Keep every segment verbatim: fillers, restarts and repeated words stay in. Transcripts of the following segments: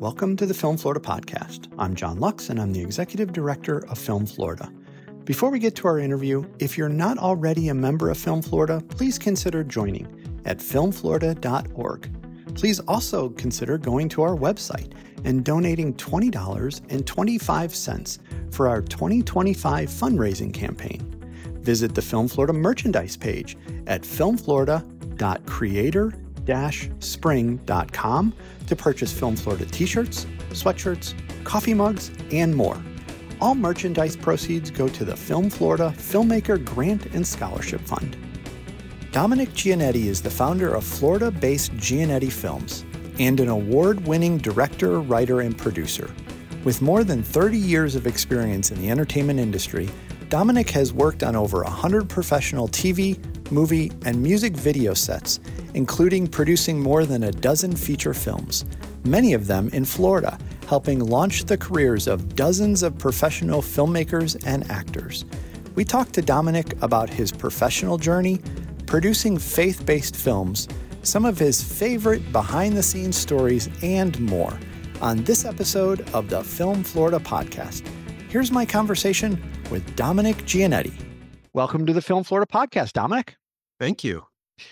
Welcome to the Film Florida podcast. I'm John Lux, and I'm the Executive Director of Film Florida. Before we get to our interview, if you're not already a member of Film Florida, please consider joining at film florida dot org. Please also consider going to our website and donating twenty dollars and twenty-five cents for our twenty twenty-five fundraising campaign. Visit the Film Florida merchandise page at film florida dot creator dash spring dot com to purchase Film Florida t-shirts, sweatshirts, coffee mugs, and more. All merchandise proceeds go to the Film Florida Filmmaker Grant and Scholarship Fund. Dominic Giannetti is the founder of Florida-based Giannetti Films and an award-winning director, writer, and producer. With more than thirty years of experience in the entertainment industry, Dominic has worked on over one hundred professional T V, movie, and music video sets, including producing more than a dozen feature films, many of them in Florida, helping launch the careers of dozens of professional filmmakers and actors. We talked to Dominic about his professional journey, producing faith-based films, some of his favorite behind-the-scenes stories, and more on this episode of the Film Florida podcast. Here's my conversation with Dominic Giannetti. Welcome to the Film Florida podcast, Dominic. Thank you.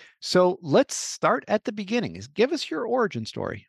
So let's start at the beginning. Give us your origin story.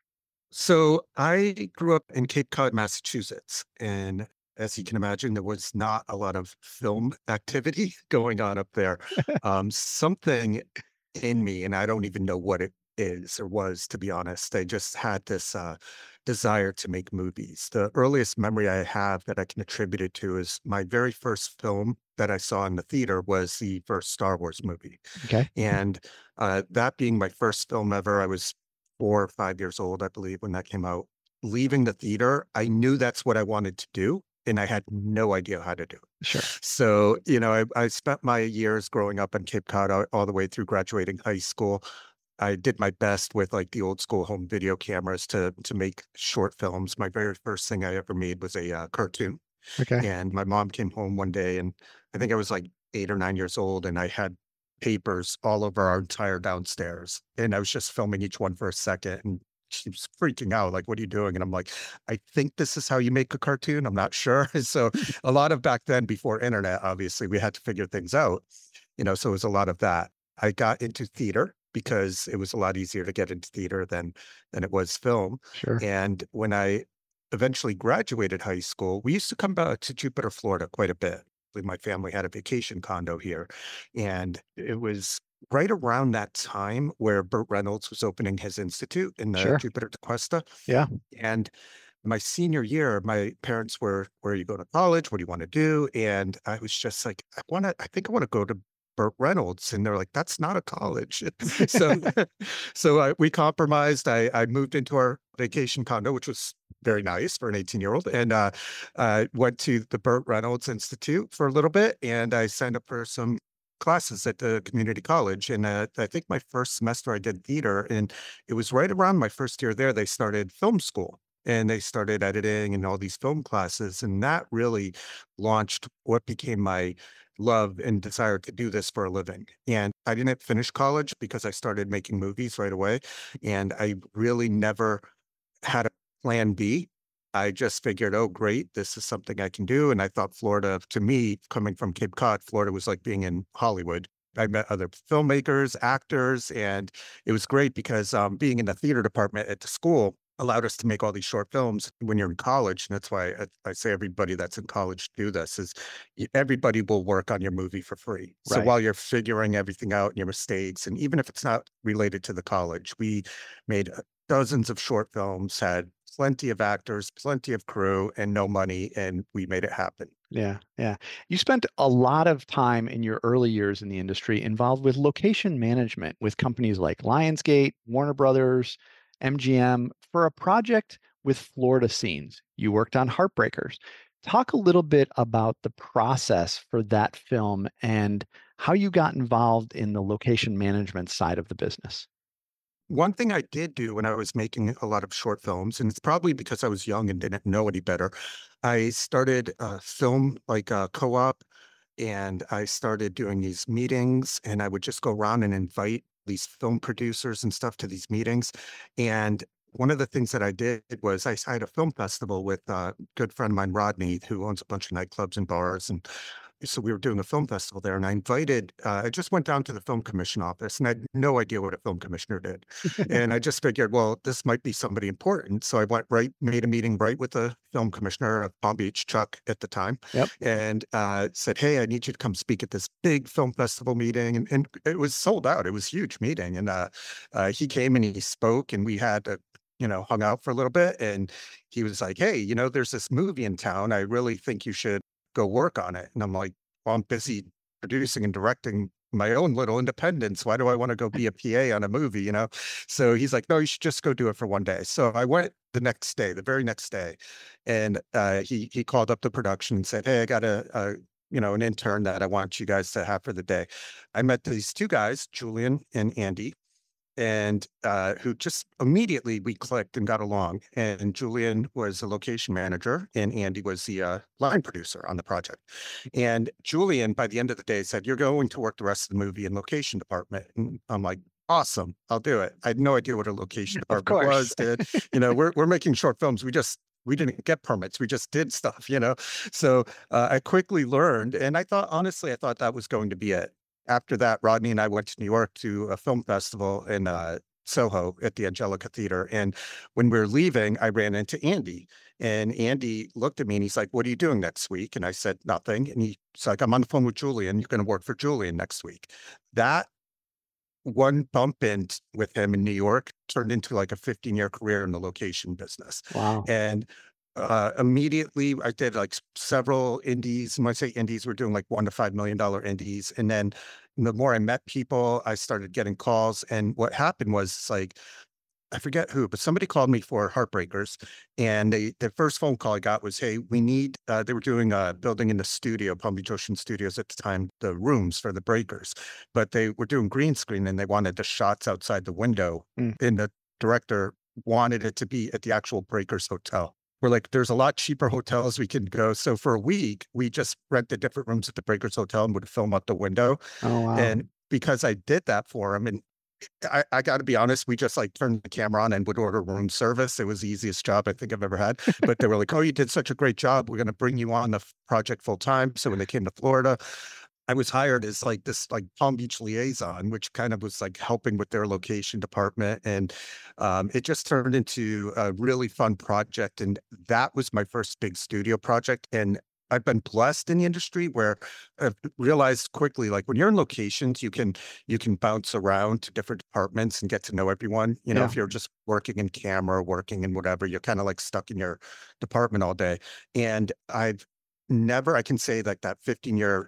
So I grew up in Cape Cod, Massachusetts, and as you can imagine, there was not a lot of film activity going on up there. Um, something in me, and I don't even know what it is or was, to be honest. I just had this uh, desire to make movies. The earliest memory I have that I can attribute it to is my very first film that I saw in the theater was the first Star Wars movie. Okay. And uh, that being my first film ever, I was four or five years old, I believe, when that came out. Leaving the theater, I knew that's what I wanted to do, and I had no idea how to do it. Sure. So, you know, I, I spent my years growing up in Cape Cod all, all the way through graduating high school. I did my best with like the old school home video cameras to to make short films. My very first thing I ever made was a uh, cartoon. Okay. And my mom came home one day, and I think I was like eight or nine years old, and I had papers all over our entire downstairs. And I was just filming each one for a second. And she was freaking out, like, what are you doing? And I'm like, I think this is how you make a cartoon. I'm not sure. So a lot of back then, before internet, obviously, we had to figure things out. You know, so it was a lot of that. I got into theater because it was a lot easier to get into theater than than it was film. Sure. And when I eventually graduated high school, we used to come back to Jupiter, Florida quite a bit. My family had a vacation condo here. And it was right around that time where Burt Reynolds was opening his institute in the Sure. Jupiter de Cuesta. Yeah. And my senior year, my parents were, where are you going to college? What do you want to do? And I was just like, I want to, I think I want to go to Burt Reynolds. And they're like, that's not a college. so so I, we compromised. I, I moved into our vacation condo, which was very nice for an eighteen year old. And uh, uh, went to the Burt Reynolds Institute for a little bit. And I signed up for some classes at the community college. And uh, I think my first semester I did theater. And it was right around my first year there, they started film school. And they started editing and all these film classes. And that really launched what became my love and desire to do this for a living. And I didn't finish college because I started making movies right away. And I really never had a plan B. I just figured, oh, great, this is something I can do. And I thought Florida, to me, coming from Cape Cod, Florida was like being in Hollywood. I met other filmmakers, actors, and it was great because um, being in the theater department at the school allowed us to make all these short films when you're in college. And that's why I, I say everybody that's in college do this is y- everybody will work on your movie for free. So Right. while you're figuring everything out and your mistakes, and even if it's not related to the college, we made uh, dozens of short films, had plenty of actors, plenty of crew, and no money, and we made it happen. Yeah. Yeah. You spent a lot of time in your early years in the industry involved with location management with companies like Lionsgate, Warner Brothers, M G M for a project with Florida scenes. You worked on Heartbreakers. Talk a little bit about the process for that film and how you got involved in the location management side of the business. One thing I did do when I was making a lot of short films, and it's probably because I was young and didn't know any better, I started a film like a co-op, and I started doing these meetings, and I would just go around and invite these film producers and stuff to these meetings. And one of the things that I did was I, I had a film festival with uh, a good friend of mine, Rodney, who owns a bunch of nightclubs and bars. And so we were doing a film festival there, and I invited, uh, I just went down to the film commission office, and I had no idea what a film commissioner did. And I just figured, well, this might be somebody important. So I went right, made a meeting right with the film commissioner of Palm Beach, Chuck, at the time, Yep. and uh, said, hey, I need you to come speak at this big film festival meeting. And, and it was sold out. It was a huge meeting. And uh, uh, he came and he spoke, and we had a you know, hung out for a little bit. And he was like, hey, you know, there's this movie in town. I really think you should go work on it. And I'm like, well, I'm busy producing and directing my own little independence. Why do I want to go be a P A on a movie, you know? So he's like, no, you should just go do it for one day. So I went the next day, the very next day. And uh, he, he called up the production and said, hey, I got a, a, you know, an intern that I want you guys to have for the day. I met these two guys, Julian and Andy, and uh, who just immediately we clicked and got along. And Julian was a location manager, and Andy was the uh, line producer on the project. And Julian, by the end of the day, said, "You're going to work the rest of the movie in location department." And I'm like, "Awesome, I'll do it." I had no idea what a location Of department course. was. Did you know? We're we're making short films. We just we didn't get permits. We just did stuff, you know. So uh, I quickly learned, and I thought honestly, I thought that was going to be it. After that, Rodney and I went to New York to a film festival in uh, Soho at the Angelica Theater. And when we were leaving, I ran into Andy. And Andy looked at me and he's like, what are you doing next week? And I said, nothing. And he's like, I'm on the phone with Julian. You're going to work for Julian next week. That one bump in with him in New York turned into like a fifteen year career in the location business. Wow. And uh, immediately I did like s- several indies. When I say indies, we're doing like one to five million dollar indies. And then the more I met people, I started getting calls. And what happened was like, I forget who, but somebody called me for Heartbreakers. And they, the first phone call I got was, hey, we need, uh, they were doing uh building in the studio, Palm Beach Ocean Studios at the time, the rooms for the breakers, but they were doing green screen and they wanted the shots outside the window. Mm. And the director wanted it to be at the actual Breakers Hotel. We're like, there's a lot cheaper hotels we can go. So for a week, we just rented different rooms at the Breakers Hotel and would film out the window. Oh, wow. And because I did that for him, and I, I got to be honest, we just like turned the camera on and would order room service. It was the easiest job I think I've ever had. But they were like, oh, you did such a great job. We're going to bring you on the f- project full time. So when they came to Florida, I was hired as like this like Palm Beach liaison, which kind of was like helping with their location department. And um, it just turned into a really fun project. And that was my first big studio project. And I've been blessed in the industry where I've realized quickly, like when you're in locations, you can you can bounce around to different departments and get to know everyone. You know, Yeah. if you're just working in camera, working in whatever, you're kind of like stuck in your department all day. And I've never, I can say like that fifteen year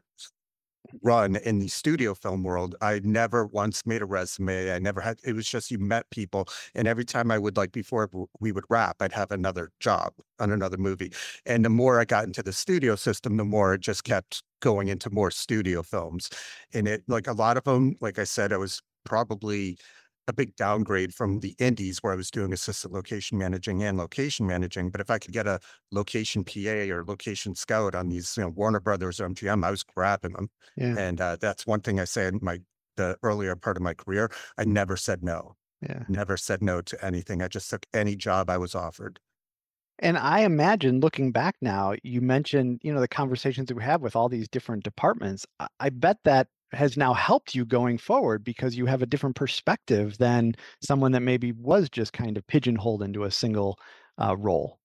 run in the studio film world, I never once made a resume. I never had, it was just you met people. And every time I would like, before w- we would wrap, I'd have another job on another movie. And the more I got into the studio system, the more it just kept going into more studio films. And it, like a lot of them, like I said, I was probably a big downgrade from the indies where I was doing assistant location managing and location managing. But if I could get a location P A or location scout on these, you know, Warner Brothers or M G M, I was grabbing them. Yeah. And uh, that's one thing I say in my the earlier part of my career. I never said no. Yeah. Never said no to anything. I just took any job I was offered. And I imagine looking back now, you mentioned, you know, the conversations that we have with all these different departments. I, I bet that has now helped you going forward because you have a different perspective than someone that maybe was just kind of pigeonholed into a single uh, role.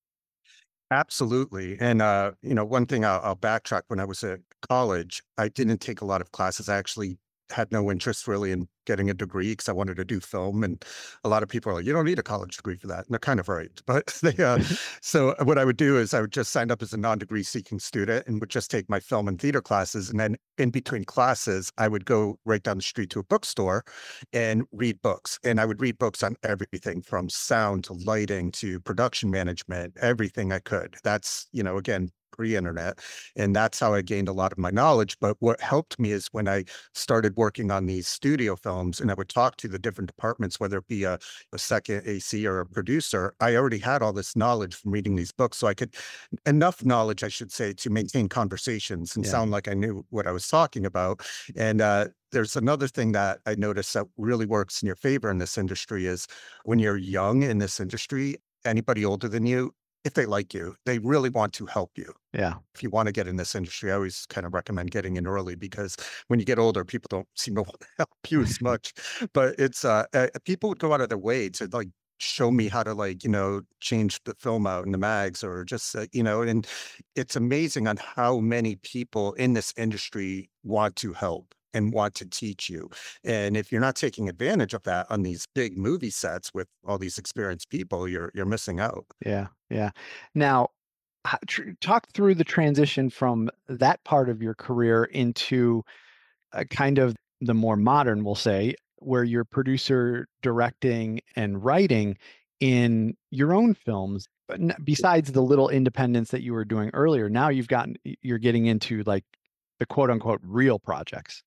Absolutely. And, uh, you know, one thing I'll, I'll backtrack when I was at college, I didn't take a lot of classes. I actually had no interest really in getting a degree because I wanted to do film. And a lot of people are like, you don't need a college degree for that. And they're kind of right. But they, uh, so what I would do is I would just sign up as a non-degree seeking student and would just take my film and theater classes. And then in between classes, I would go right down the street to a bookstore and read books. And I would read books on everything from sound to lighting to production management, everything I could. That's, you know, again, pre-internet. And that's how I gained a lot of my knowledge. But what helped me is when I started working on these studio films and I would talk to the different departments, whether it be a, a second A C or a producer, I already had all this knowledge from reading these books. So I could, enough knowledge, I should say, to maintain conversations and Yeah. sound like I knew what I was talking about. And uh, there's another thing that I noticed that really works in your favor in this industry is when you're young in this industry, anybody older than you, if they like you, they really want to help you. Yeah. If you want to get in this industry, I always kind of recommend getting in early because when you get older, people don't seem to want to help you as much. But it's uh, uh people would go out of their way to like show me how to like, you know, change the film out in the mags or just, uh, you know, and it's amazing on how many people in this industry want to help and want to teach you. And if you're not taking advantage of that on these big movie sets with all these experienced people, you're you're missing out. Yeah. Yeah. Now, ho- tr- talk through the transition from that part of your career into a kind of the more modern, we'll say, where you're producer, directing, and writing in your own films. But n- besides the little independence that you were doing earlier, now you've gotten y- you're getting into like the quote unquote real projects.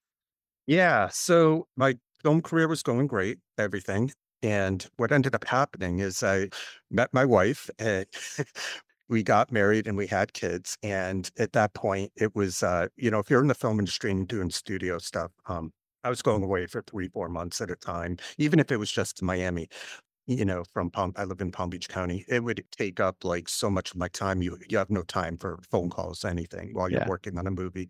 Yeah. So my film career was going great, everything. And what ended up happening is I met my wife and we got married and we had kids. And at that point, it was, uh, you know, if you're in the film industry and doing studio stuff, um, I was going away for three, four months at a time, even if it was just to Miami, you know, from Palm, I live in Palm Beach County. It would take up like so much of my time. You, you have no time for phone calls, anything while you're Yeah. working on a movie.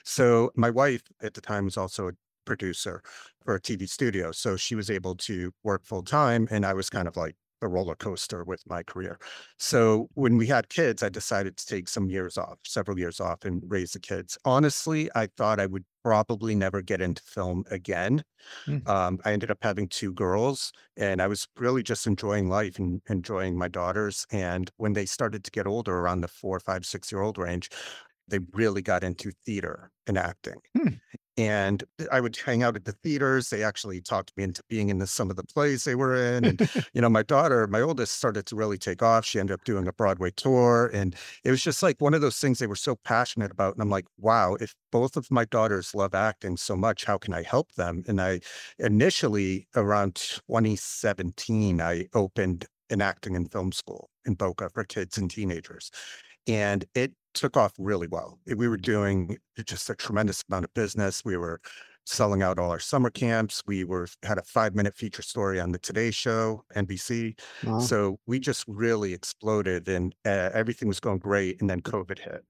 So my wife at the time was also a producer for a T V studio. So she was able to work full time. And I was kind of like a roller coaster with my career. So when we had kids, I decided to take some years off, several years off and raise the kids. Honestly, I thought I would probably never get into film again. Mm. um, I ended up having two girls, and I was really just enjoying life and enjoying my daughters. And when they started to get older, around the four, five, six year old range, they really got into theater and acting. Hmm. And I would hang out at the theaters. They actually talked me into being in the, some of the plays they were in. And, you know, my daughter, my oldest, started to really take off. She ended up doing a Broadway tour. And it was just like one of those things they were so passionate about. And I'm like, wow, if both of my daughters love acting so much, how can I help them? And I initially, around twenty seventeen, I opened an acting and film school in Boca for kids and teenagers. And it took off really well. Eh, We were doing just a tremendous amount of business. We were selling out all our summer camps. We were had a five minute feature story on the Today Show, N B C. Wow. So we just really exploded, and uh, everything was going great. And then COVID hit.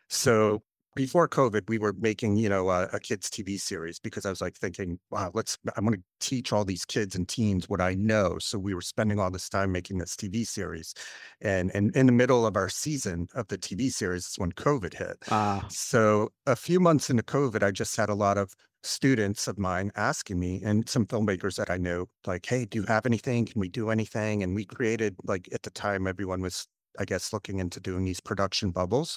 So before COVID, we were making, you know, a, a kids T V series because I was like thinking, wow, let's, I'm going to teach all these kids and teens what I know. So we were spending all this time making this T V series. And, and in the middle of our season of the T V series is when COVID hit. Ah. So a few months into COVID, I just had a lot of students of mine asking me and some filmmakers that I knew, like, hey, do you have anything? Can we do anything? And we created, like, at the time, everyone was, I guess, looking into doing these production bubbles.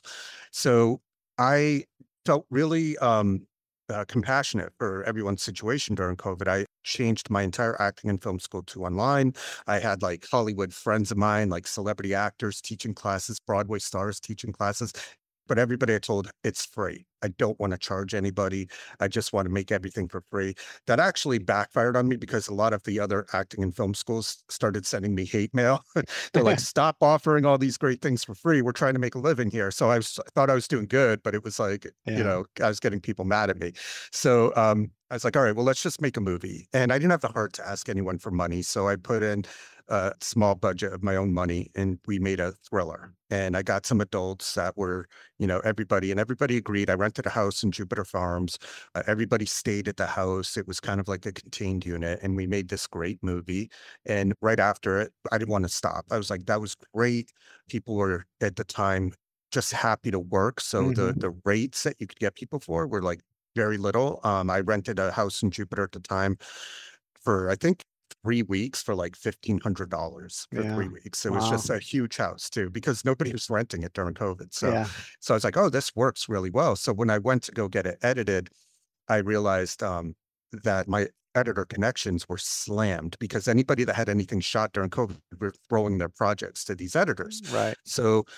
So I felt really um, uh, compassionate for everyone's situation during COVID. I changed my entire acting and film school to online. I had like Hollywood friends of mine, like celebrity actors teaching classes, Broadway stars teaching classes. But everybody I told, it's free. I don't want to charge anybody. I just want to make everything for free. That actually backfired on me because a lot of the other acting and film schools started sending me hate mail. They're like, stop offering all these great things for free. We're trying to make a living here. So I, was, I thought I was doing good, but it was like, you Yeah. know, I was getting people mad at me. So um, I was like, all right, well, let's just make a movie. And I didn't have the heart to ask anyone for money. So I put in a small budget of my own money and we made a thriller. And I got some adults that were, you know, everybody, and everybody agreed. I rented a house in Jupiter Farms. Uh, everybody stayed at the house. It was kind of like a contained unit. And we made this great movie. And right after it, I didn't want to stop. I was like, that was great. People were at the time just happy to work. So the Hmm. the rates that you could get people for were like very little. Um, I rented a house in Jupiter at the time for, I think, three weeks for like fifteen hundred dollars for Yeah. three weeks. It was Wow. just a huge house too, because nobody was renting it during COVID. So, Yeah. so I was like, oh, this works really well. So when I went to go get it edited, I realized um, that my editor connections were slammed because anybody that had anything shot during COVID were throwing their projects to these editors. Right. So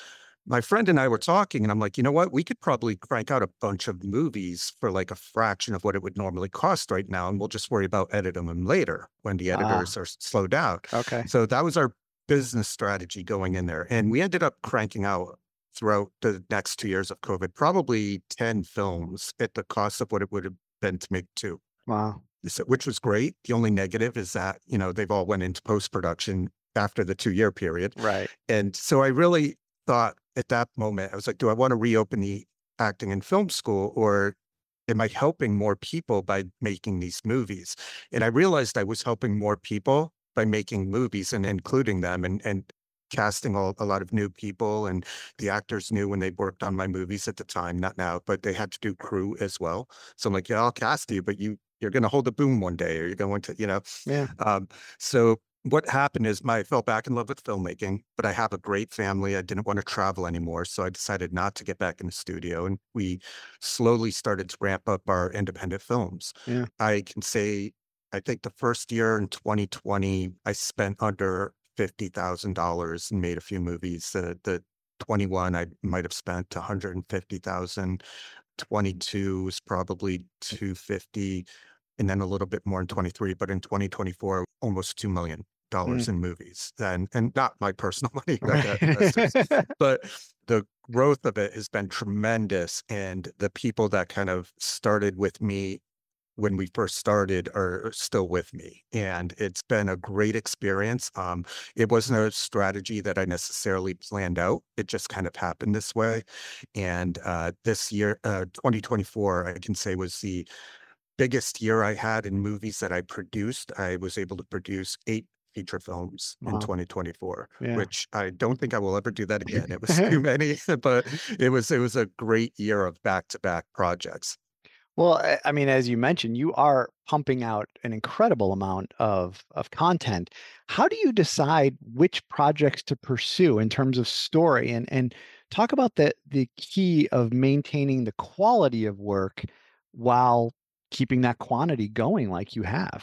my friend and I were talking, and I'm like, you know what? We could probably crank out a bunch of movies for like a fraction of what it would normally cost right now, and we'll just worry about editing them later when the Ah, editors are slowed down. okay. So that was our business strategy going in there, and we ended up cranking out throughout the next two years of COVID, probably ten films at the cost of what it would have been to make two. Wow. So, which was great. The only negative is that, you know, they've all went into post-production after the two-year period. Right. And so I really thought at that moment, I was like, do I want to reopen the acting and film school, or am I helping more people by making these movies? And I realized I was helping more people by making movies and including them and and casting all, a lot of new people, and the actors knew when they worked on my movies at the time, not now, but they had to do crew as well. So I'm like, yeah, I'll cast you, but you you're going to hold a boom one day, or you're going to, you know. Yeah. Um, so what happened is my I fell back in love with filmmaking, but I have a great family. I didn't want to travel anymore, so I decided not to get back in the studio, and we slowly started to ramp up our independent films. Yeah. I can say, I think the first year in twenty twenty, I spent under fifty thousand dollars and made a few movies. Uh, the twenty-one, I might have spent one hundred fifty thousand. twenty-two was probably two fifty, and then a little bit more in twenty-three, but in twenty twenty-four, almost two million dollars Mm. in movies. And and not my personal money, I got investors, Right. but the growth of it has been tremendous. And the people that kind of started with me when we first started are still with me. And it's been a great experience. Um, it wasn't a strategy that I necessarily planned out. It just kind of happened this way. And uh, this year, uh, twenty twenty-four, I can say was the biggest year I had in movies that I produced. I was able to produce eight feature films in Wow. twenty twenty-four, Yeah. which I don't think I will ever do that again. It was too many, but it was it was a great year of back-to-back projects. Well, I I mean, as you mentioned, you are pumping out an incredible amount of of content. How do you decide which projects to pursue in terms of story? And and talk about the the key of maintaining the quality of work while keeping that quantity going like you have.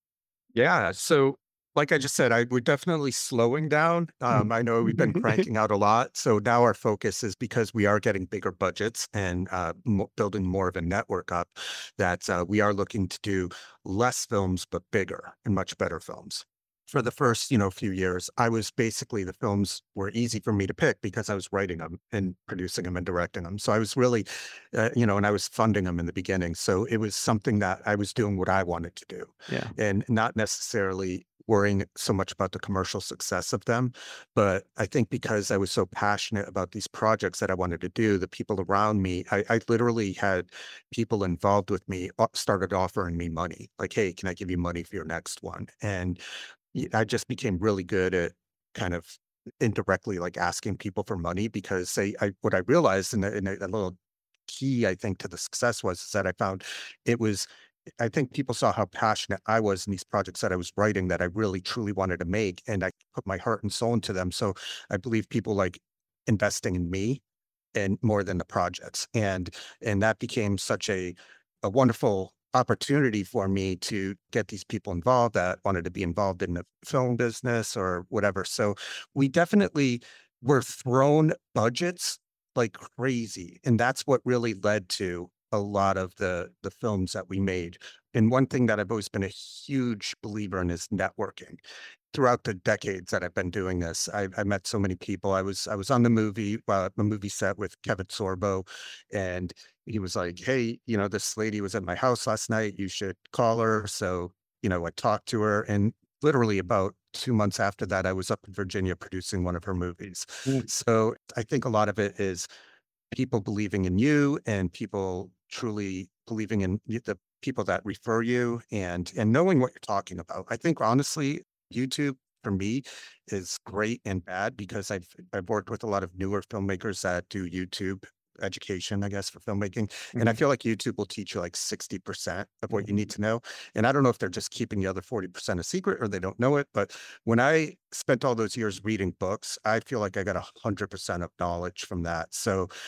Yeah. So, like I just said, I we're definitely slowing down. Mm. Um, I know we've been cranking out a lot. So now our focus is because we are getting bigger budgets and uh, mo- building more of a network up, that uh, we are looking to do less films, but bigger and much better films. For the first, you know, few years, I was basically the films were easy for me to pick because I was writing them and producing them and directing them. So I was really, uh, you know, and I was funding them in the beginning. So it was something that I was doing what I wanted to do Yeah. and not necessarily worrying so much about the commercial success of them. But I think because I was so passionate about these projects that I wanted to do, the people around me, I, I literally had people involved with me uh, started offering me money. Like, hey, can I give you money for your next one? And y- I just became really good at kind of indirectly like asking people for money, because they, I, what I realized, and a, and a a little key, I think, to the success was is that I found it was I think people saw how passionate I was in these projects that I was writing, that I really truly wanted to make, and I put my heart and soul into them. So I believe people like investing in me and more than the projects. And and that became such a a wonderful opportunity for me to get these people involved that wanted to be involved in the film business or whatever. So we definitely were thrown budgets like crazy. And that's what really led to a lot of the the films that we made. And one thing that I've always been a huge believer in is networking. Throughout the decades that I've been doing this, I, I met so many people. I was I was on the movie, uh, the movie set with Kevin Sorbo, and he was like, "Hey, you know, this lady was at my house last night. You should call her." So, you know, I talked to her, and literally about two months after that, I was up in Virginia producing one of her movies. Mm. So I think a lot of it is people believing in you and people truly believing in y- the people that refer you, and and knowing what you're talking about. I think honestly, YouTube for me is great and bad because I've I've worked with a lot of newer filmmakers that do YouTube education, I guess, for filmmaking. And I Mhm. feel like YouTube will teach you like sixty percent of what you Mhm. need to know. And I don't know if they're just keeping the other forty percent a secret or they don't know it. But when I spent all those years reading books, I feel like I got one hundred percent of knowledge from that. So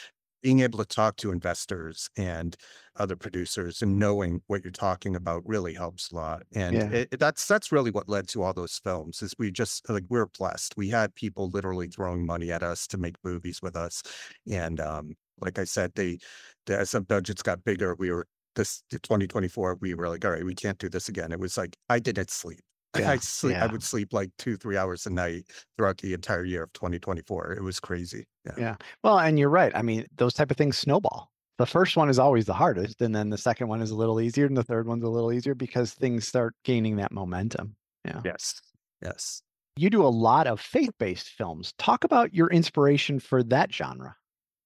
being able to talk to investors and other producers and knowing what you're talking about really helps a lot. And Yeah. it, it- that's that's really what led to all those films. Is we just like we're blessed. We had people literally throwing money at us to make movies with us, and um, like I said, they, they as the budgets got bigger, we were this twenty twenty-four. We were like, all right, we can't do this again. It was like I didn't sleep. I Yeah. sleep. I Yeah. would sleep like two, three hours a night throughout the entire year of twenty twenty-four. It was crazy. Yeah. Yeah. Well, and you're right. I mean, those type of things snowball. The first one is always the hardest, and then the second one is a little easier, and the third one's a little easier because things start gaining that momentum. Yeah. Yes. Yes. You do a lot of faith-based films. Talk about your inspiration for that genre.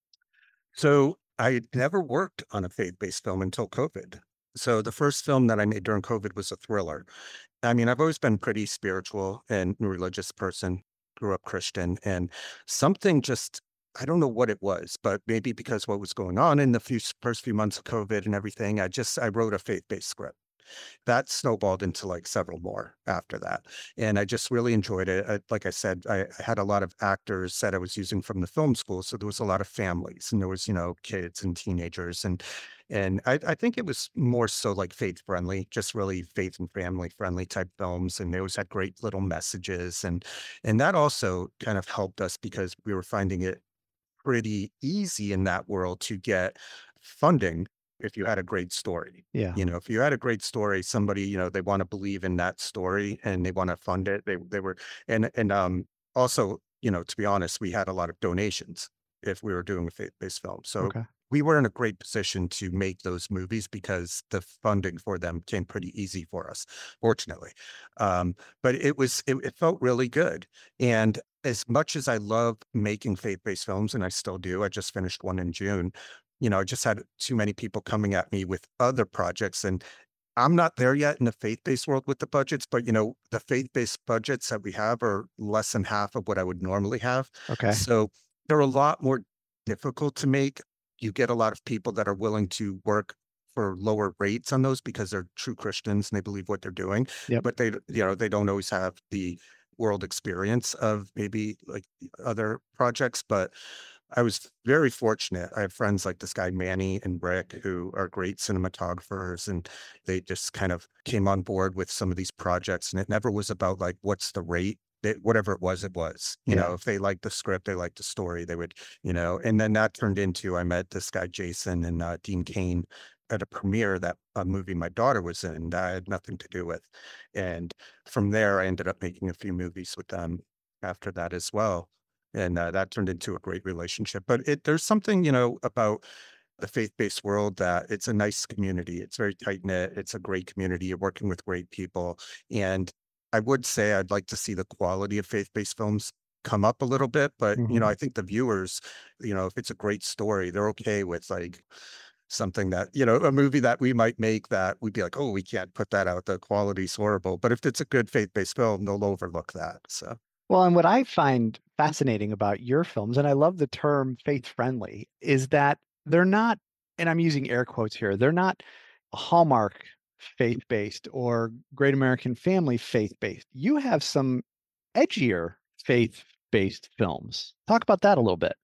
So I had never worked on a faith-based film until COVID. So the first film that I made during COVID was a thriller. I mean, I've always been pretty spiritual and religious person, grew up Christian, and something just, I don't know what it was, but maybe because what was going on in the few, first few months of COVID and everything, I just, I wrote a faith-based script. That snowballed into like several more after that. And I just really enjoyed it. I, like I said, I, I had a lot of actors that I was using from the film school. So there was a lot of families and there was, you know, kids and teenagers. And and I, I think it was more so like faith friendly, just really faith and family friendly type films. And they always had great little messages. And and that also kind of helped us because we were finding it pretty easy in that world to get funding if you had a great story. Yeah. You know, if you had a great story, somebody, you know, they want to believe in that story and they want to fund it. They they were and and um also, you know, to be honest, we had a lot of donations if we were doing a faith-based film. So Okay. we were in a great position to make those movies because the funding for them came pretty easy for us, fortunately. Um, but it was it, it felt really good. And as much as I love making faith-based films, and I still do, I just finished one in June. You know, I just had too many people coming at me with other projects, and I'm not there yet in the faith-based world with the budgets, but you know, the faith-based budgets that we have are less than half of what I would normally have. Okay. So they're a lot more difficult to make. You get a lot of people that are willing to work for lower rates on those because they're true Christians and they believe what they're doing, Yep. but they, you know, they don't always have the world experience of maybe like other projects. But I was very fortunate. I have friends like this guy Manny and Rick who are great cinematographers, and they just kind of came on board with some of these projects. And it never was about like what's the rate. It, whatever it was, it was. You Yeah. know, if they liked the script, they liked the story, they would, you know. And then that turned into I met this guy Jason and uh, Dean Kane at a premiere that a movie my daughter was in that I had nothing to do with. And from there, I ended up making a few movies with them after that as well, and uh, that turned into a great relationship. But it, there's something, you know, about the faith-based world that it's a nice community. It's very tight knit. It's a great community. You're working with great people, and I would say I'd like to see the quality of faith-based films come up a little bit. But you know, Mhm. I think the viewers, you know, if it's a great story, they're okay with like something that, you know, a movie that we might make that we'd be like, oh, we can't put that out. The quality's horrible. But if it's a good faith-based film, they'll overlook that. So. Well, and what I find fascinating about your films, and I love the term faith friendly, is that they're not, and I'm using air quotes here, they're not Hallmark faith based or Great American Family faith based. You have some edgier faith based films. Talk about that a little bit.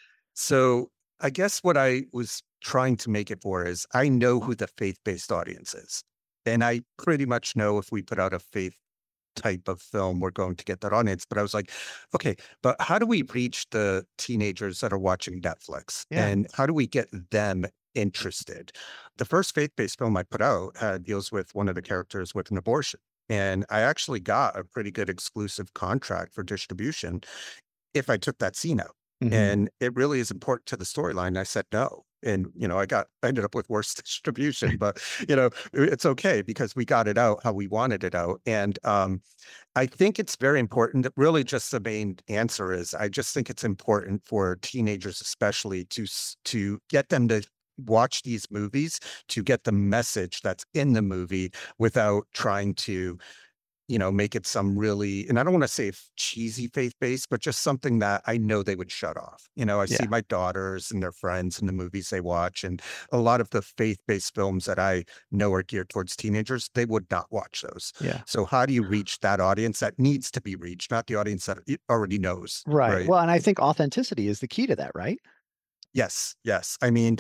So I guess what I was trying to make it for is I know who the faith-based audience is. And I pretty much know if we put out a faith type of film, we're going to get that audience. But I was like, okay, but how do we reach the teenagers that are watching Netflix? Yeah. And how do we get them interested? The first faith-based film I put out uh, deals with one of the characters with an abortion. And I actually got a pretty good exclusive contract for distribution if I took that scene out. Mhm. And it really is important to the storyline. I said no. And, you know, I got, I ended up with worse distribution, but, you know, it's okay because we got it out how we wanted it out. And um, I think it's very important. That really just the main answer is I just think it's important for teenagers, especially to, s- to get them to watch these movies, to get the message that's in the movie without trying to, you know, make it some really, and I don't want to say f- cheesy faith-based, but just something that I know they would shut off. You know, I see Yeah. my daughters and their friends and the movies they watch, and a lot of the faith-based films that I know are geared towards teenagers, they would not watch those. Yeah. So how do you reach that audience that needs to be reached, not the audience that it already knows, Right. right? Well, and I think authenticity is the key to that, right? Yes, yes. I mean,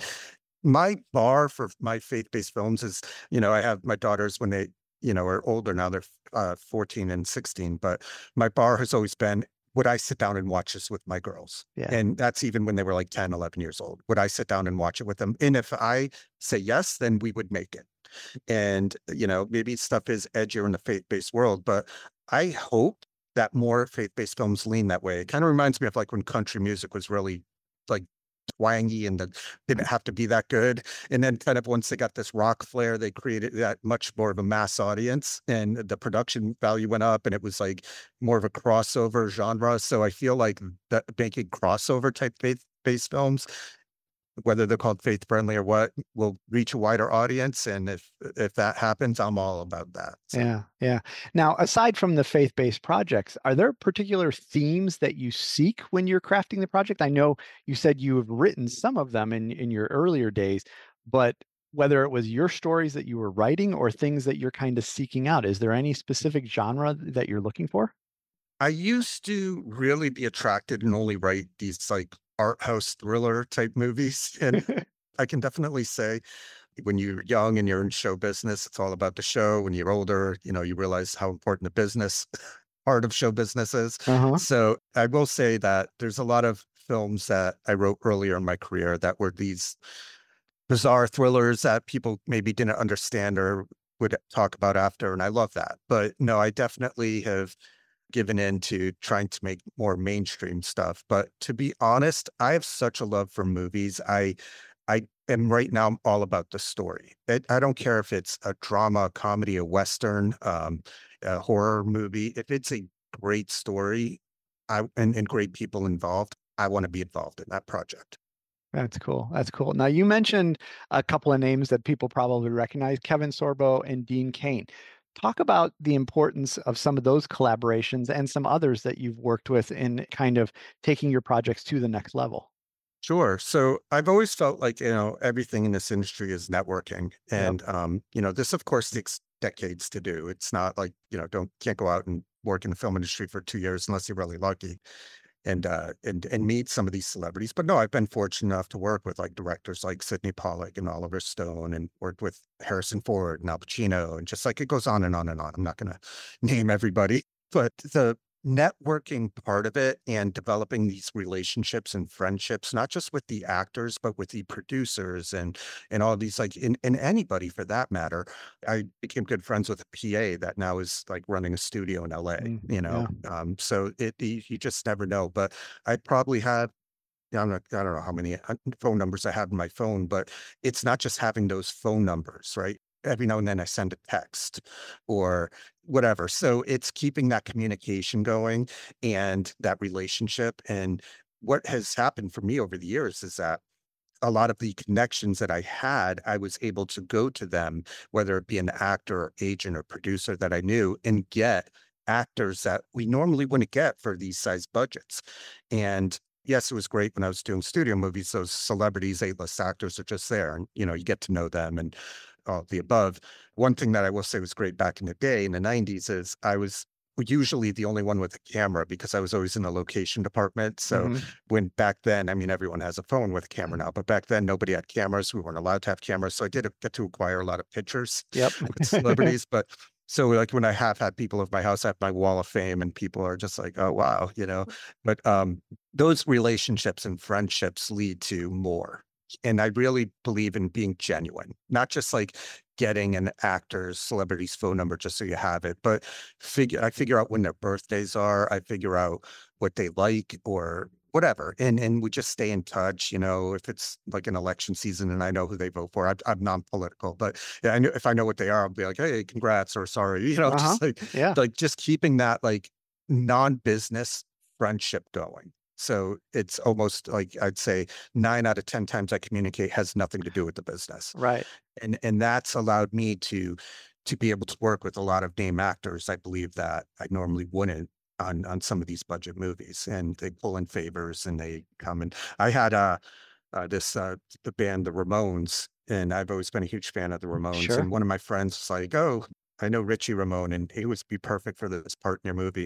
my bar for my faith-based films is, you know, I have my daughters when they, you know, are older now, they're uh, fourteen and sixteen, but my bar has always been, would I sit down and watch this with my girls? Yeah. And that's even when they were like ten, eleven years old. Would I sit down and watch it with them? And if I say yes, then we would make it. And, you know, maybe stuff is edgier in the faith-based world, but I hope that more faith-based films lean that way. It kind of reminds me of like when country music was really like twangy and that didn't have to be that good. And then kind of once they got this rock flair, they created that much more of a mass audience and the production value went up and it was like more of a crossover genre. So I feel like that making crossover type faith-based films, whether they're called faith friendly or what, will reach a wider audience. And if if that happens, I'm all about that. So Yeah, yeah. Now, aside from the faith-based projects, are there particular themes that you seek when you're crafting the project? I know you said you have written some of them in in your earlier days, but whether it was your stories that you were writing or things that you're kind of seeking out, is there any specific genre that you're looking for? I used to really be attracted and only write these like art house thriller type movies. And I can definitely say when you're young and you're in show business, it's all about the show. When you're older, you know, you realize how important the business part of show business is. Uh-huh. So I will say that there's a lot of films that I wrote earlier in my career that were these bizarre thrillers that people maybe didn't understand or would talk about after. And I love that. But no, I definitely have given in to trying to make more mainstream stuff. But to be honest, I have such a love for movies. I I am right now I'm all about the story. It, I don't care if it's a drama, a comedy, a western, um, a horror movie. If it's a great story, I and, and great people involved, I want to be involved in that project. That's cool. That's cool. Now, you mentioned a couple of names that people probably recognize, Kevin Sorbo and Dean Cain. Talk about the importance of some of those collaborations and some others that you've worked with in kind of taking your projects to the next level. Sure. So I've always felt like, you know, everything in this industry is networking. Yep. And um, you know, this of course takes decades to do. It's not like, you know, don't can't go out and work in the film industry for two years unless you're really lucky and uh and and meet some of these celebrities. But no, I've been fortunate enough to work with like directors like Sidney Pollack and Oliver Stone and worked with Harrison Ford and Al Pacino and just like it goes on and on and on. I'm not gonna name everybody, but the networking part of it and developing these relationships and friendships, not just with the actors, but with the producers and and all these like in, and anybody for that matter. I became good friends with a P A that now is like running a studio in L A, Mm, you know. yeah. Um, so it you, you just never know. But I probably have yeah, I'm not, I don't know how many uh, phone numbers I have in my phone, but it's not just having those phone numbers, right? Every now and then I send a text or whatever. So it's keeping that communication going and that relationship. And what has happened for me over the years is that a lot of the connections that I had, I was able to go to them, whether it be an actor or agent or producer that I knew, and get actors that we normally wouldn't get for these size budgets. And yes, it was great when I was doing studio movies. Those celebrities, A-list actors are just there, and you know, you get to know them and all the above. One thing that I will say was great back in the day in the nineties is I was usually the only one with a camera because I was always in the location department. So Hmm. when back then, I mean, everyone has a phone with a camera now, but back then nobody had cameras. We weren't allowed to have cameras. So I did get to acquire a lot of pictures Yep. with celebrities. But so like when I have had people of my house, I have my wall of fame and people are just like, oh, wow, you know, but um, those relationships and friendships lead to more. And I really believe in being genuine, not just like getting an actor's celebrity's phone number just so you have it, but figure I figure out when their birthdays are. I figure out what they like or whatever, and and we just stay in touch. You know, if it's like an election season and I know who they vote for, I'm, I'm non-political, but yeah, I know if I know what they are, I'll be like, hey, congrats or sorry. You know, Uh-huh. just like Yeah. like just keeping that like non-business friendship going. So it's almost like I'd say nine out of ten times I communicate has nothing to do with the business. Right. And and that's allowed me to to be able to work with a lot of name actors, I believe that I normally wouldn't on on some of these budget movies, and they pull in favors and they come and I had, uh, uh, this, uh the band, The Ramones, and I've always been a huge fan of The Ramones, Sure. and one of my friends was like, "Oh, I know Richie Ramone, and he would be perfect for this part in your movie."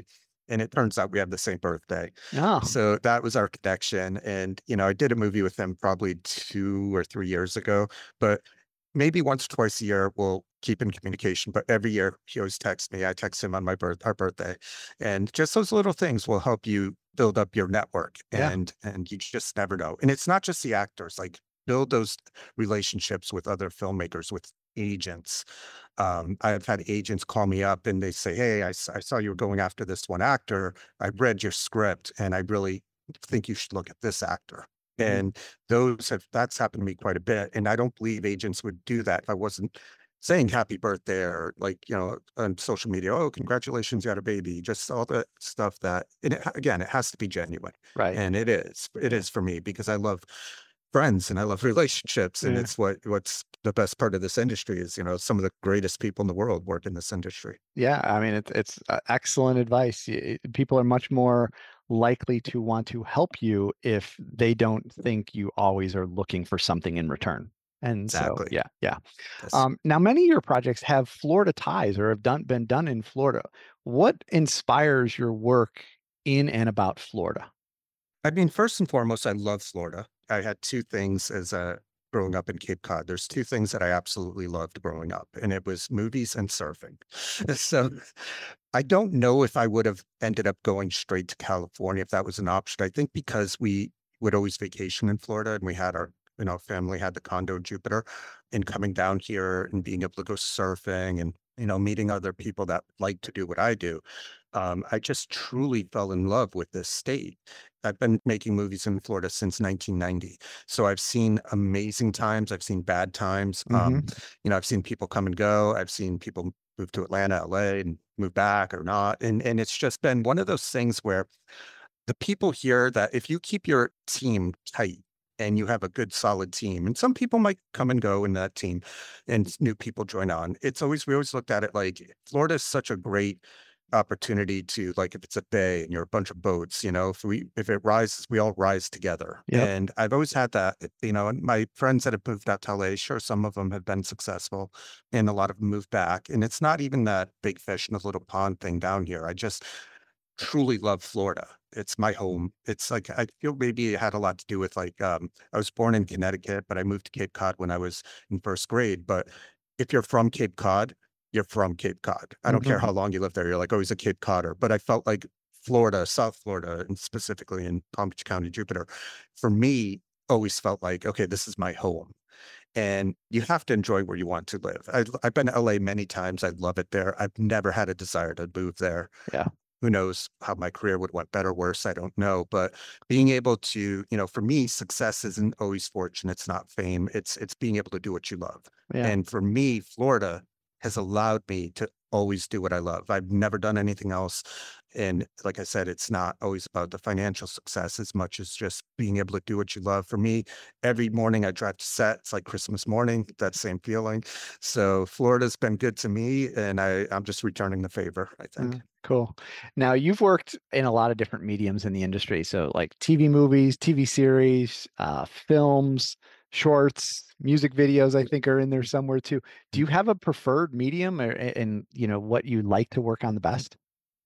And it turns out we have the same birthday. Oh, So that was our connection. And, you know, I did a movie with him probably two or three years ago, but maybe once, twice a year, we'll keep in communication. But every year he always texts me. I text him on my birth, our birthday. And just those little things will help you build up your network. yeah. And and you just never know. And it's not just the actors, like build those relationships with other filmmakers, with agents. Um, I've had agents call me up and they say, "Hey, I, s- I saw you were going after this one actor. I read your script and I really think you should look at this actor." Mhm. And those have that's happened to me quite a bit. And I don't believe agents would do that if I wasn't saying happy birthday or like, you know, on social media, "Oh, congratulations, you had a baby." Just all the stuff that, and it, again, it has to be genuine. Right. And it is. It Yeah. is for me because I love friends and I love relationships. And Yeah. it's what what's the best part of this industry is, you know, some of the greatest people in the world work in this industry. Yeah, I mean, it's it's uh, excellent advice. Y- y- People are much more likely to want to help you if they don't think you always are looking for something in return. And so, Exactly. yeah, yeah. Yes. Um, now, many of your projects have Florida ties or have done been done in Florida. What inspires your work in and about Florida? I mean, first and foremost, I love Florida. I had two things as a growing up in Cape Cod. There's two things that I absolutely loved growing up, and it was movies and surfing. So I don't know if I would have ended up going straight to California if that was an option. I think because we would always vacation in Florida and we had our, you know, family had the condo in Jupiter, and coming down here and being able to go surfing and, you know, meeting other people that like to do what I do. Um, I just truly fell in love with this state. I've been making movies in Florida since nineteen ninety. So I've seen amazing times. I've seen bad times. Um, Hmm. you know, I've seen people come and go. I've seen people move to Atlanta, L A, and move back or not. And and it's just been one of those things where the people here that if you keep your team tight and you have a good solid team, and some people might come and go in that team and new people join on. It's always we always looked at it like Florida is such a great opportunity to like if it's a bay and you're a bunch of boats, you know, if we if it rises, we all rise together. Yep. And I've always had that, you know, and my friends that have moved out to L A, sure, some of them have been successful and a lot of them moved back. And it's not even that big fish in a little pond thing down here. I just truly love Florida. It's my home. It's like I feel maybe it had a lot to do with like um I was born in Connecticut, but I moved to Cape Cod when I was in first grade. But if you're from Cape Cod, you're from Cape Cod. I don't care Hmm. how long you live there. You're like always a Cape Codder. But I felt like Florida, South Florida, and specifically in Palm Beach County, Jupiter, for me, always felt like, okay, this is my home. And you have to enjoy where you want to live. I, I've been to L A many times. I love it there. I've never had a desire to move there. Yeah. Who knows how my career would went better, worse, I don't know. But being able to, you know, for me, success isn't always fortune. It's not fame. It's it's being able to do what you love. Yeah. And for me, Florida has allowed me to always do what I love. I've never done anything else. And like I said, it's not always about the financial success as much as just being able to do what you love. For me, every morning I drive to set, it's like Christmas morning, that same feeling. So Florida's been good to me, and I, I'm just returning the favor, I think. Mm, cool. Now, you've worked in a lot of different mediums in the industry. So, like T V movies, T V series, uh, films, shorts, music videos, I think are in there somewhere too. Do you have a preferred medium or, and, you know, what you like to work on the best?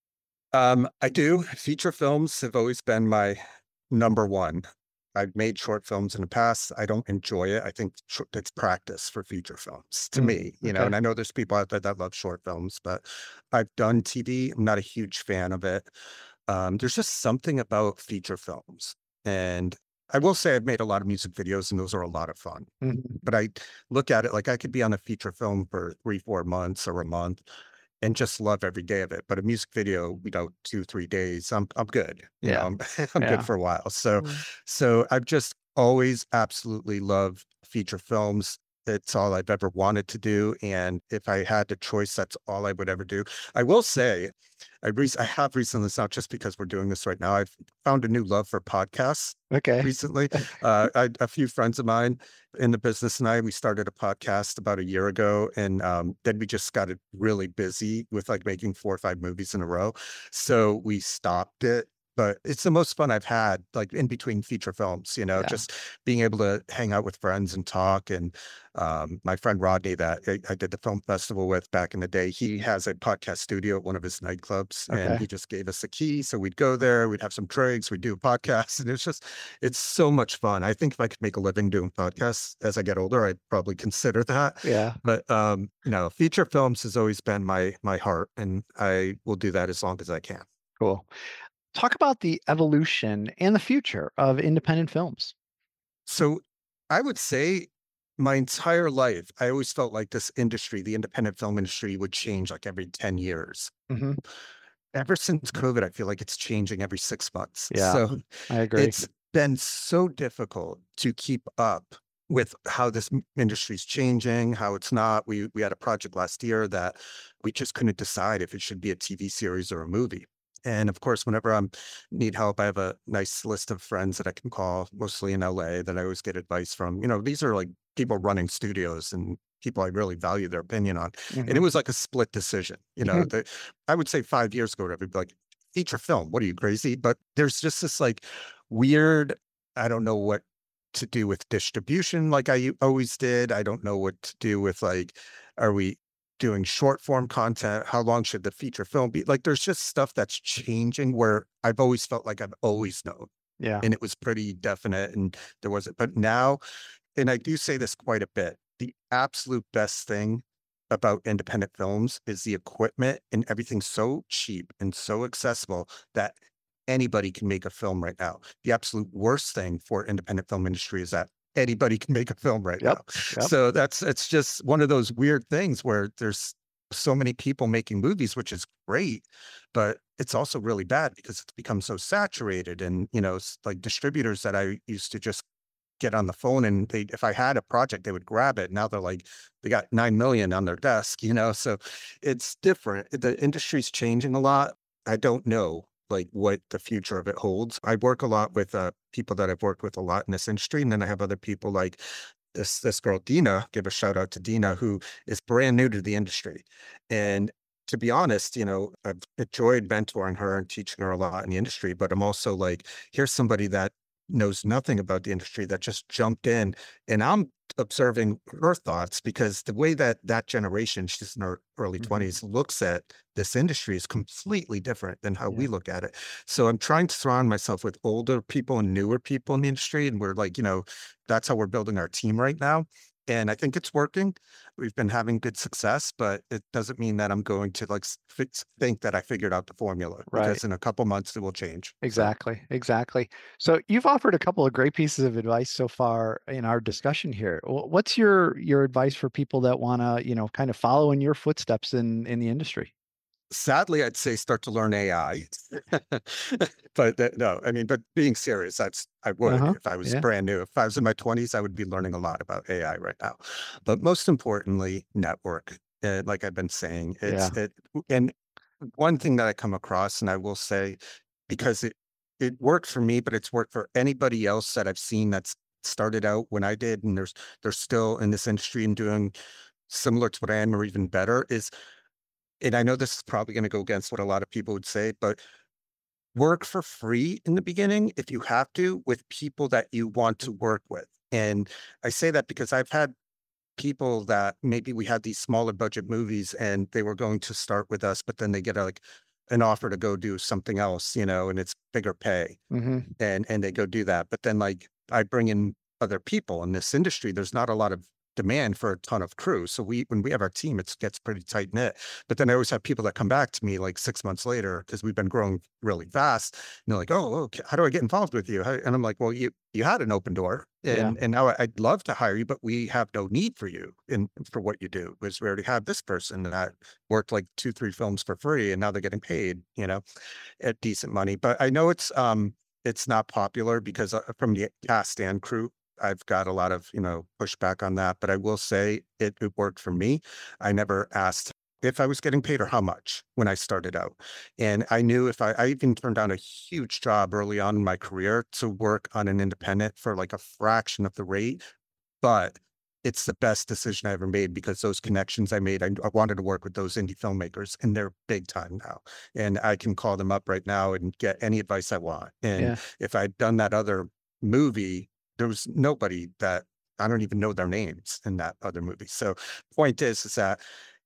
Um, I do. Feature films have always been my number one. I've made short films in the past. I don't enjoy it. I think short, it's practice for feature films to Mm, me, you know, okay. and I know there's people out there that love short films, but I've done T V. I'm not a huge fan of it. Um, there's just something about feature films. And I will say I've made a lot of music videos and those are a lot of fun. Mhm. But I look at it like I could be on a feature film for three, four months or a month and just love every day of it. But a music video, you know, two, three days, I'm I'm good. You know, Yeah. I'm I'm good Yeah. for a while. So Mm. so I've just always absolutely loved feature films. It's all I've ever wanted to do. And if I had the choice, that's all I would ever do. I will say, I rec- I have recently, it's not just because we're doing this right now, I've found a new love for podcasts Okay. recently. Uh, I, a few friends of mine in the business and I, we started a podcast about a year ago, and um, then we just got it really busy with like making four or five movies in a row. So we stopped it but it's the most fun I've had, like in between feature films, you know, Yeah. just being able to hang out with friends and talk. And um, my friend Rodney, that I, I did the film festival with back in the day, he has a podcast studio at one of his nightclubs, and Okay. he just gave us a key. So we'd go there, we'd have some drinks, we'd do a podcast, and it's just, it's so much fun. I think if I could make a living doing podcasts as I get older, I'd probably consider that. Yeah. But um, you know, feature films has always been my my heart, and I will do that as long as I can. Cool. Talk about the evolution and the future of independent films. So I would say my entire life, I always felt like this industry, the independent film industry, would change like every ten years. Hmm. Ever since COVID, I feel like it's changing every six months. Yeah, So I agree. it's been so difficult to keep up with how this m- industry is changing, how it's not. We we had a project last year that we just couldn't decide if it should be a T V series or a movie. And of course, whenever I need help, I have a nice list of friends that I can call, mostly in L A, that I always get advice from. You know, these are like people running studios and people I really value their opinion on. And it Hmm. was like a split decision. You know, the, I would say five years ago, everybody would be like, feature film, what are you crazy? But there's just this like weird, I don't know what to do with distribution like I u- always did. I don't know what to do with like, are we doing short form content? How long should the feature film be? Like, there's just stuff that's changing where I've always felt like I've always known. Yeah. And it was pretty definite. And there wasn't, but now, and I do say this quite a bit, the absolute best thing about independent films is the equipment and everything's so cheap and so accessible that anybody can make a film right now. The absolute worst thing for independent film industry is that anybody can make a film right Yep. now. Yep. So that's it's just one of those weird things where there's so many people making movies, which is great, but it's also really bad because it's become so saturated. And you know, s- like distributors that I used to just get on the phone and they, if I had a project, they would grab it. Now they're like, they got nine million on their desk, you know? So it's different. The industry's changing a lot. I don't know like what the future of it holds. I work a lot with uh, people that I've worked with a lot in this industry. And then I have other people like this, this girl, Dina, give a shout out to Dina, who is brand new to the industry. And to be honest, you know, I've enjoyed mentoring her and teaching her a lot in the industry, but I'm also like, here's somebody that knows nothing about the industry that just jumped in, and I'm observing her thoughts because the way that that generation, she's in her early Hmm. twenties, looks at this industry is completely different than how Yeah. we look at it. So I'm trying to surround myself with older people and newer people in the industry, and we're like, you know, that's how we're building our team right now. And I think it's working. We've been having good success, but it doesn't mean that I'm going to like s- fix, think that I figured out the formula, Right. because in a couple months it will change. So Exactly. Exactly. So you've offered a couple of great pieces of advice so far in our discussion here. Wh- What's your your advice for people that want to, you know, kind of follow in your footsteps in in the industry? sadly, I'd say start to learn A I. But that, no, I mean, but being serious, that's I would Uh-huh. if I was Yeah. brand new. If I was in my twenties, I would be learning a lot about A I right now. But most importantly, network. Uh, like I've been saying, it's Yeah. it. And one thing that I come across, and I will say, because it it worked for me, but it's worked for anybody else that I've seen that's started out when I did, and there's they're still in this industry and doing similar to what I am or even better, is, and I know this is probably going to go against what a lot of people would say, but work for free in the beginning if you have to with people that you want to work with. And I say that because I've had people that maybe we had these smaller budget movies and they were going to start with us, but then they get a, like an offer to go do something else, you know, and it's bigger pay, Hmm. and and they go do that. But then like I bring in other people in this industry. There's not a lot of demand for a ton of crew. So we when we have our team, it gets pretty tight knit. But then I always have people that come back to me like six months later because we've been growing really fast. And they're like, "Oh, okay, how do I get involved with you?" How- And I'm like, "Well, you you had an open door, Yeah. and and now I- I'd love to hire you, but we have no need for you in for what you do because we already have this person that worked like two, three films for free, and now they're getting paid, you know, at decent money." But I know it's um it's not popular because uh, from the cast and crew, I've got a lot of, you know, pushback on that. But I will say it, it worked for me. I never asked if I was getting paid or how much when I started out. And I knew if I, I even turned down a huge job early on in my career to work on an independent for like a fraction of the rate. But it's the best decision I ever made because those connections I made, I, I wanted to work with those indie filmmakers and they're big time now. And I can call them up right now and get any advice I want. And Yeah. if I'd done that other movie, there was nobody that I don't even know their names in that other movie. So point is, is that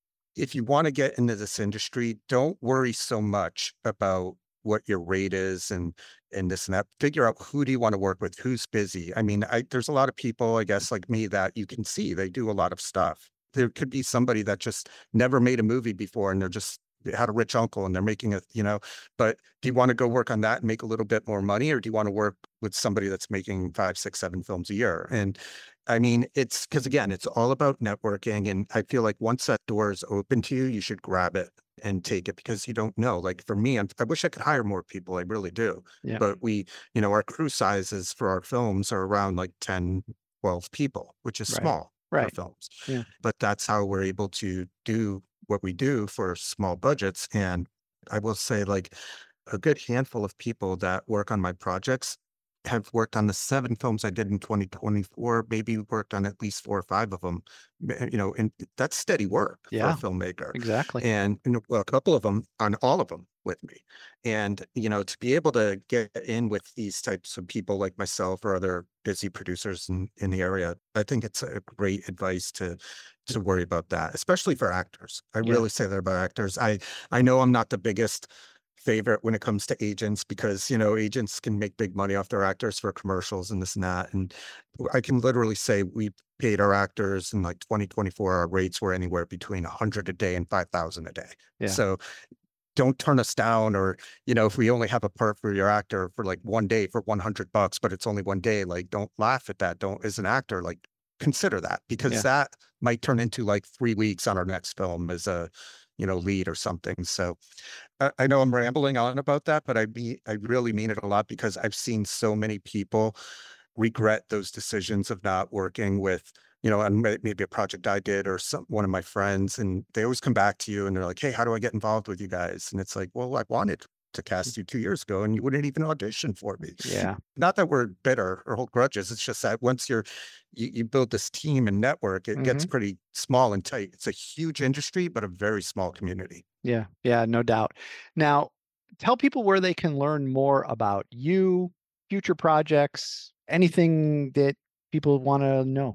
if you want to get into this industry, don't worry so much about what your rate is and and this and that. Figure out who do you want to work with, who's busy. I mean, I, there's a lot of people, I guess, like me, that you can see they do a lot of stuff. There could be somebody that just never made a movie before, and they're just they had a rich uncle and they're making a, you know. But do you want to go work on that and make a little bit more money, or do you want to work with somebody that's making five, six, seven films a year? And I mean, it's because again, it's all about networking. And I feel like once that door is open to you, you should grab it and take it because you don't know. Like for me, I'm, I wish I could hire more people. I really do. Yeah. But we, you know, our crew sizes for our films are around like ten, twelve people, which is Right. small for Right. films. Yeah. But that's how we're able to do what we do for small budgets. And I will say, like, a good handful of people that work on my projects have worked on the seven films I did in twenty twenty-four, maybe worked on at least four or five of them, you know, and that's steady work for a Yeah. filmmaker. Exactly. And, you know, well, a couple of them on all of them with me. And, you know, to be able to get in with these types of people like myself or other busy producers in, in the area, I think it's a great advice to to worry about that, especially for actors. I Yeah. really say that about actors. I I know I'm not the biggest favorite when it comes to agents because, you know, agents can make big money off their actors for commercials and this and that. And I can literally say we paid our actors in like twenty twenty-four, our rates were anywhere between a hundred a day and five thousand a day. Yeah. So don't turn us down, or, you know, if we only have a part for your actor for like one day for one hundred bucks, but it's only one day, like, don't laugh at that. Don't, as an actor, like, consider that because Yeah. that might turn into like three weeks on our next film as a, you know, lead or something. So I, I know I'm rambling on about that, but I mean, I really mean it a lot because I've seen so many people regret those decisions of not working with, you know, and may- maybe a project I did or some one of my friends, and they always come back to you and they're like, "Hey, how do I get involved with you guys?" And it's like, "Well, I wanted to cast you two years ago, and you wouldn't even audition for me." Yeah. Not that we're bitter or hold grudges. It's just that once you're you, you build this team and network, it gets Hmm. pretty small and tight. It's a huge industry, but a very small community. Yeah. Yeah. No doubt. Now, tell people where they can learn more about you, future projects, anything that people want to know.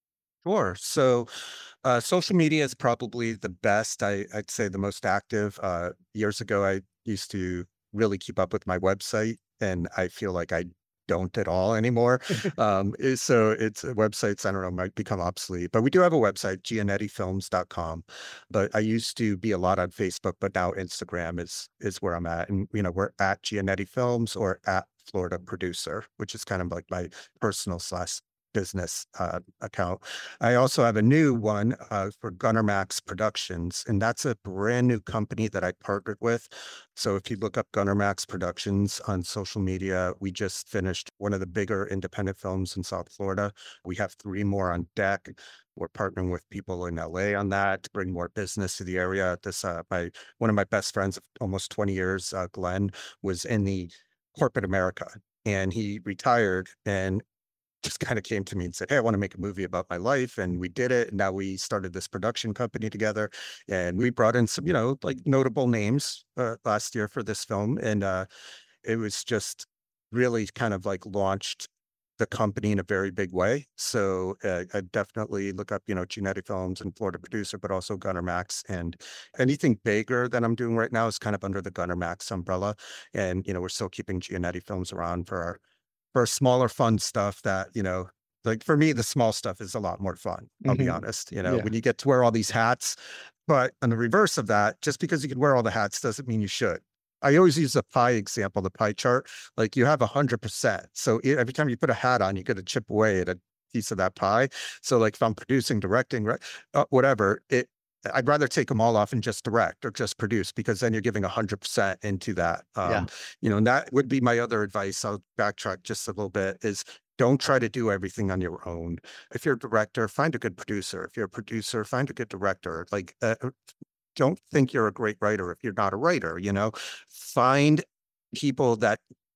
Sure. So, uh, social media is probably the best. I, I'd say the most active. Uh, years ago, I used to really keep up with my website, and I feel like I don't at all anymore. Um, eh, so it's uh, websites, I don't know, might become obsolete, but we do have a website, gianetti films dot com. But I used to be a lot on Facebook, but now Instagram is is where I'm at. And, you know, we're at Gianetti Films or at Florida Producer, which is kind of like my personal slash business uh, account. I also have a new one uh, for Gunner Max Productions, and that's a brand new company that I partnered with. So if you look up Gunner Max Productions on social media, we just finished one of the bigger independent films in South Florida. We have three more on deck. We're partnering with people in L A on that to bring more business to the area. This uh, my one of my best friends of almost twenty years, uh, Glenn, was in the corporate America, and he retired and just kind of came to me and said, "Hey, I want to make a movie about my life." And we did it. And now we started this production company together, and we brought in some, you know, like notable names uh, last year for this film. And uh, it was just really kind of like launched the company in a very big way. So uh, I definitely look up, you know, Genetic Films and Florida Producer, but also Gunner Max. And anything bigger that I'm doing right now is kind of under the Gunner Max umbrella. And, you know, we're still keeping Gianetti Films around for our for smaller fun stuff that, you know, like for me, the small stuff is a lot more fun. I'll be Hmm. honest, you know, Yeah. when you get to wear all these hats, but on the reverse of that, just because you can wear all the hats doesn't mean you should. I always use the pie example, the pie chart. Like you have a hundred percent. So e- every time you put a hat on, you got to chip away at a piece of that pie. So like if I'm producing, directing, right, uh, whatever, it, I'd rather take them all off and just direct or just produce because then you're giving a hundred percent into that. Yeah. Um, you know, and that would be my other advice. I'll backtrack just a little bit is don't try to do everything on your own. If you're a director, find a good producer. If you're a producer, find a good director. Like, uh, uh, don't think you're a great writer if you're not a writer, you know, find people that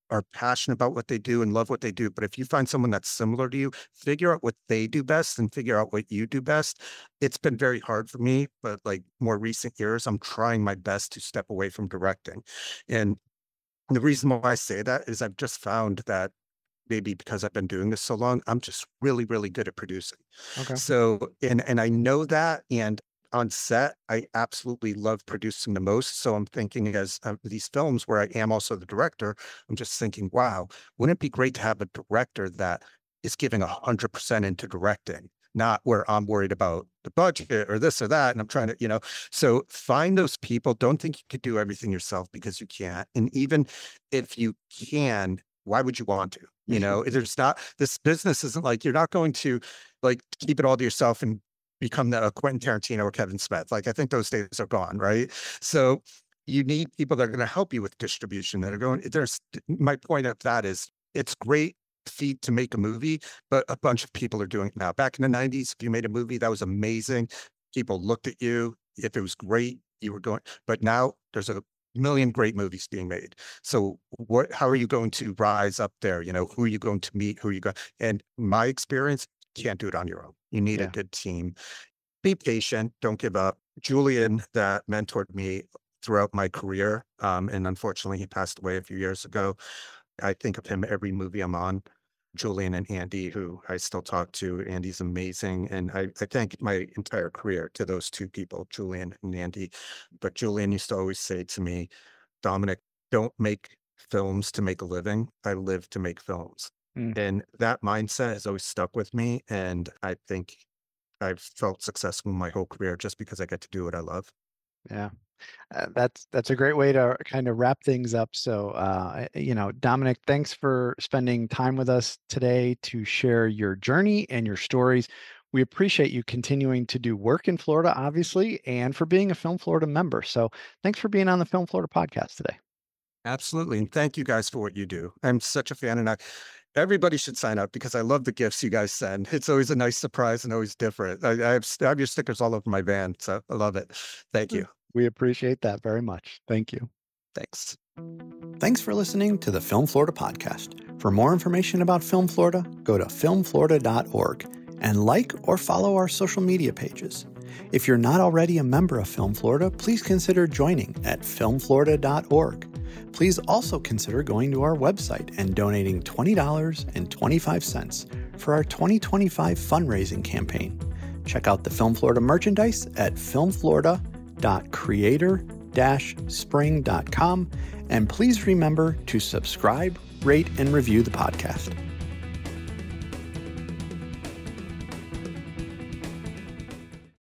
are passionate about what they do and love what they do. But if you find someone that's similar to you, figure out what they do best and figure out what you do best. It's been very hard for me, but like more recent years, I'm trying my best to step away from directing. And the reason why I say that is I've just found that maybe because I've been doing this so long, I'm just really, really good at producing. Okay. So, and and I know that, and on set, I absolutely love producing the most. So I'm thinking as uh, these films where I am also the director, I'm just thinking, wow, wouldn't it be great to have a director that is giving a hundred percent into directing, not where I'm worried about the budget or this or that. And I'm trying to, you know, so find those people. Don't think you could do everything yourself because you can't. And even if you can, why would you want to? You know, there's not, this business isn't like, you're not going to like keep it all to yourself and become the Quentin Tarantino or Kevin Smith. Like, I think those days are gone, right? So you need people that are going to help you with distribution, that are going, there's, my point of that is it's great feat to make a movie, but a bunch of people are doing it now. Back in the nineties, if you made a movie, that was amazing. People looked at you. If it was great, you were going, but now there's a million great movies being made. So what, how are you going to rise up there? You know, who are you going to meet? Who are you going, and my experience, can't do it on your own. You need Yeah. a good team. Be patient. Don't give up. Julian, that mentored me throughout my career, um, and unfortunately, he passed away a few years ago. I think of him every movie I'm on. Julian and Andy, who I still talk to. Andy's amazing. And I, I thank my entire career to those two people, Julian and Andy. But Julian used to always say to me, Dominic, don't make films to make a living. I live to make films. Mm. And that mindset has always stuck with me. And I think I've felt successful my whole career just because I get to do what I love. Yeah. Uh, that's that's a great way to kind of wrap things up. So, uh, you know, Dominic, thanks for spending time with us today to share your journey and your stories. We appreciate you continuing to do work in Florida, obviously, and for being a Film Florida member. So, thanks for being on the Film Florida podcast today. Absolutely. And thank you guys for what you do. I'm such a fan, and I, everybody should sign up because I love the gifts you guys send. It's always a nice surprise and always different. I, I, have, I have your stickers all over my van, so I love it. Thank you. We appreciate that very much. Thank you. Thanks. Thanks for listening to the Film Florida podcast. For more information about Film Florida, go to film florida dot org and like or follow our social media pages. If you're not already a member of Film Florida, please consider joining at film florida dot org. Please also consider going to our website and donating twenty dollars and twenty-five cents for our twenty twenty-five fundraising campaign. Check out the Film Florida merchandise at film florida dot creator dash spring dot com, and please remember to subscribe, rate, and review the podcast.